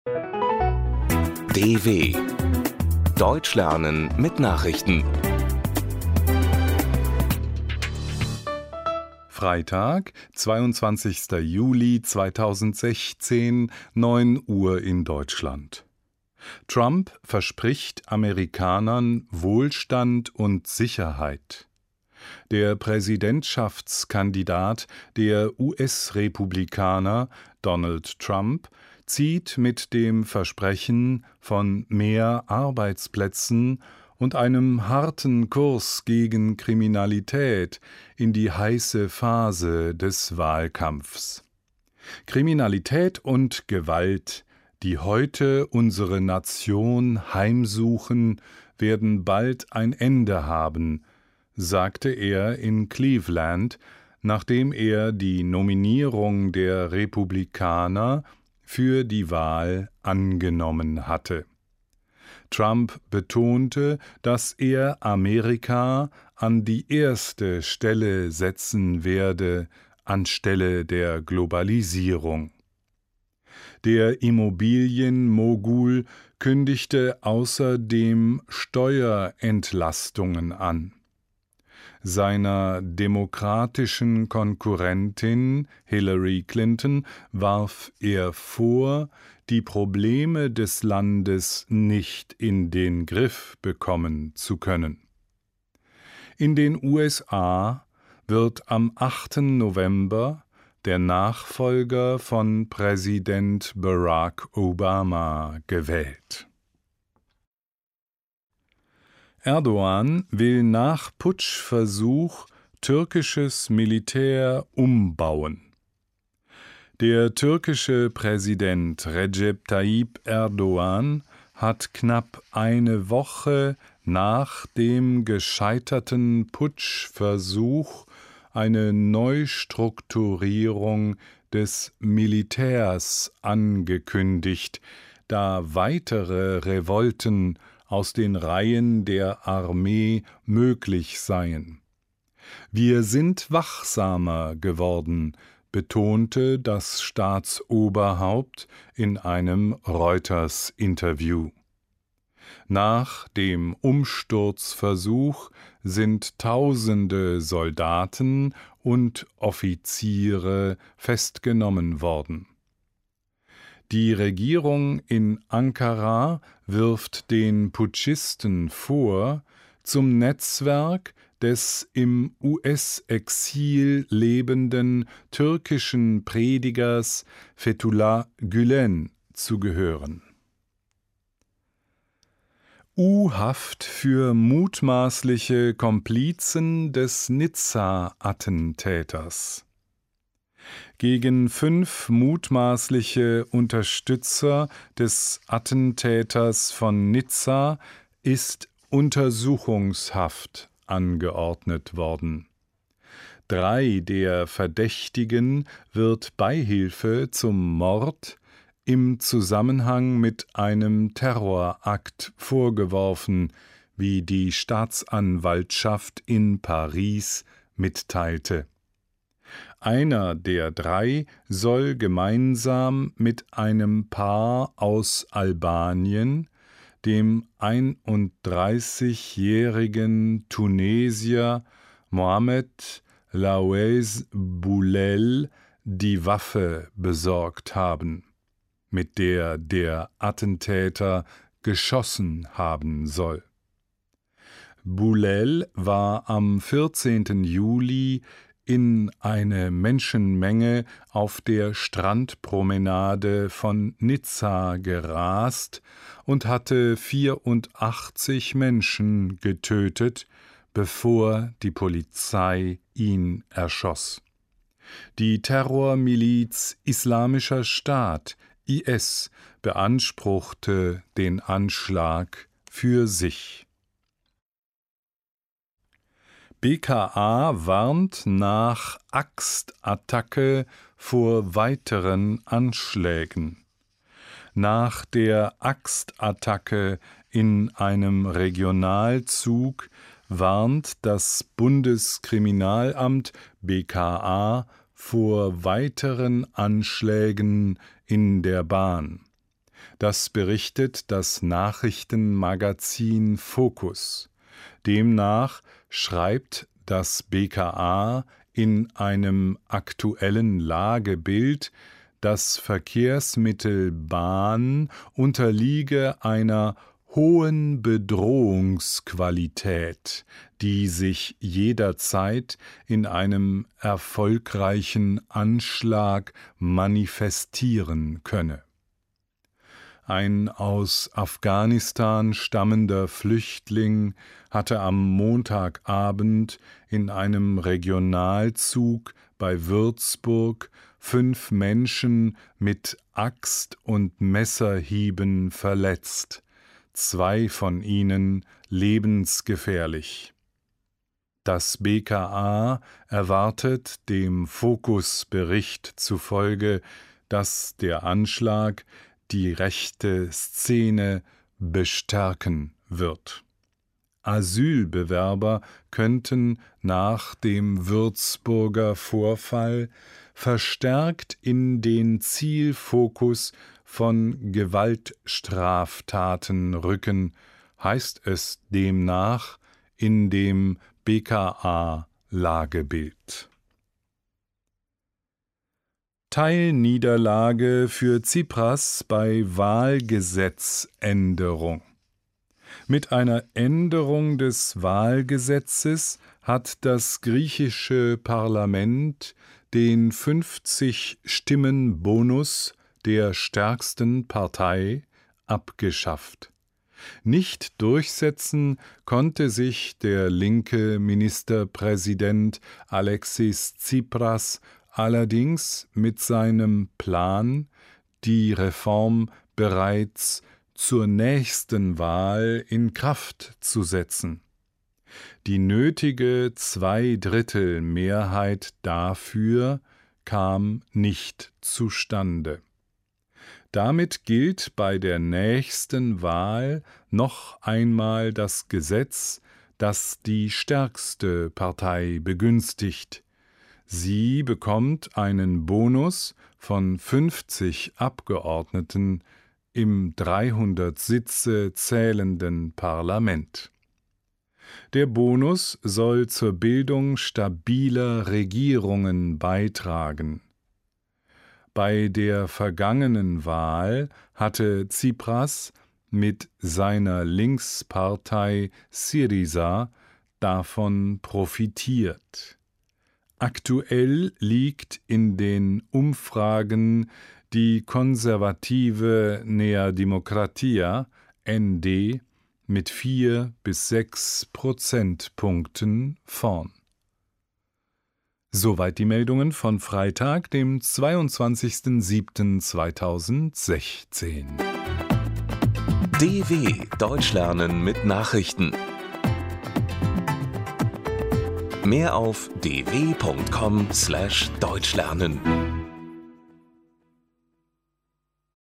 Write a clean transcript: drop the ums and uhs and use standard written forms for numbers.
DW Deutsch lernen mit Nachrichten. Freitag, 22. Juli 2016, 9 Uhr in Deutschland. Trump verspricht Amerikanern Wohlstand und Sicherheit. Der Präsidentschaftskandidat der US-Republikaner Donald Trump zieht mit dem Versprechen von mehr Arbeitsplätzen und einem harten Kurs gegen Kriminalität in die heiße Phase des Wahlkampfs. Kriminalität und Gewalt, die heute unsere Nation heimsuchen, werden bald ein Ende haben, sagte er in Cleveland, nachdem er die Nominierung der Republikaner für die Wahl angenommen hatte. Trump betonte, dass er Amerika an die erste Stelle setzen werde, anstelle der Globalisierung. Der Immobilienmogul kündigte außerdem Steuerentlastungen an. Seiner demokratischen Konkurrentin Hillary Clinton warf er vor, die Probleme des Landes nicht in den Griff bekommen zu können. In den USA wird am 8. November der Nachfolger von Präsident Barack Obama gewählt. Erdogan will nach Putschversuch türkisches Militär umbauen. Der türkische Präsident Recep Tayyip Erdogan hat knapp eine Woche nach dem gescheiterten Putschversuch eine Neustrukturierung des Militärs angekündigt, da weitere Revolten aus den Reihen der Armee möglich seien. Wir sind wachsamer geworden, betonte das Staatsoberhaupt in einem Reuters-Interview. Nach dem Umsturzversuch sind Tausende Soldaten und Offiziere festgenommen worden. Die Regierung in Ankara wirft den Putschisten vor, zum Netzwerk des im US-Exil lebenden türkischen Predigers Fethullah Gülen zu gehören. U-Haft für mutmaßliche Komplizen des Nizza-Attentäters. Gegen 5 mutmaßliche Unterstützer des Attentäters von Nizza ist Untersuchungshaft angeordnet worden. 3 der Verdächtigen wird Beihilfe zum Mord im Zusammenhang mit einem Terrorakt vorgeworfen, wie die Staatsanwaltschaft in Paris mitteilte. Einer der 3 soll gemeinsam mit einem Paar aus Albanien, dem 31-jährigen Tunesier Mohamed Lawez Boulel, die Waffe besorgt haben, mit der der Attentäter geschossen haben soll. Boulel war am 14. Juli in eine Menschenmenge auf der Strandpromenade von Nizza gerast und hatte 84 Menschen getötet, bevor die Polizei ihn erschoss. Die Terrormiliz Islamischer Staat, IS, beanspruchte den Anschlag für sich. BKA warnt nach Axtattacke vor weiteren Anschlägen. Nach der Axtattacke in einem Regionalzug warnt das Bundeskriminalamt BKA vor weiteren Anschlägen in der Bahn. Das berichtet das Nachrichtenmagazin Focus. Demnach schreibt das BKA in einem aktuellen Lagebild, das Verkehrsmittel Bahn unterliege einer hohen Bedrohungsqualität, die sich jederzeit in einem erfolgreichen Anschlag manifestieren könne. Ein aus Afghanistan stammender Flüchtling hatte am Montagabend in einem Regionalzug bei Würzburg 5 Menschen mit Axt- und Messerhieben verletzt, 2 von ihnen lebensgefährlich. Das BKA erwartet dem Focus-Bericht zufolge, dass der Anschlag die rechte Szene bestärken wird. Asylbewerber könnten nach dem Würzburger Vorfall verstärkt in den Zielfokus von Gewaltstraftaten rücken, heißt es demnach in dem BKA-Lagebild. Teilniederlage für Tsipras bei Wahlgesetzänderung. Mit einer Änderung des Wahlgesetzes hat das griechische Parlament den 50-Stimmen-Bonus der stärksten Partei abgeschafft. Nicht durchsetzen konnte sich der linke Ministerpräsident Alexis Tsipras allerdings mit seinem Plan, die Reform bereits zur nächsten Wahl in Kraft zu setzen. Die nötige 2/3 dafür kam nicht zustande. Damit gilt bei der nächsten Wahl noch einmal das Gesetz, das die stärkste Partei begünstigt. Sie bekommt einen Bonus von 50 Abgeordneten im 300 Sitze zählenden Parlament. Der Bonus soll zur Bildung stabiler Regierungen beitragen. Bei der vergangenen Wahl hatte Tsipras mit seiner Linkspartei Syriza davon profitiert. Aktuell liegt in den Umfragen die konservative Nea Dimokratia (ND) mit 4 bis 6 Prozentpunkten vorn. Soweit die Meldungen von Freitag, dem 22.07.2016. DW Deutsch lernen mit Nachrichten. Mehr auf dw.com/deutschlernen.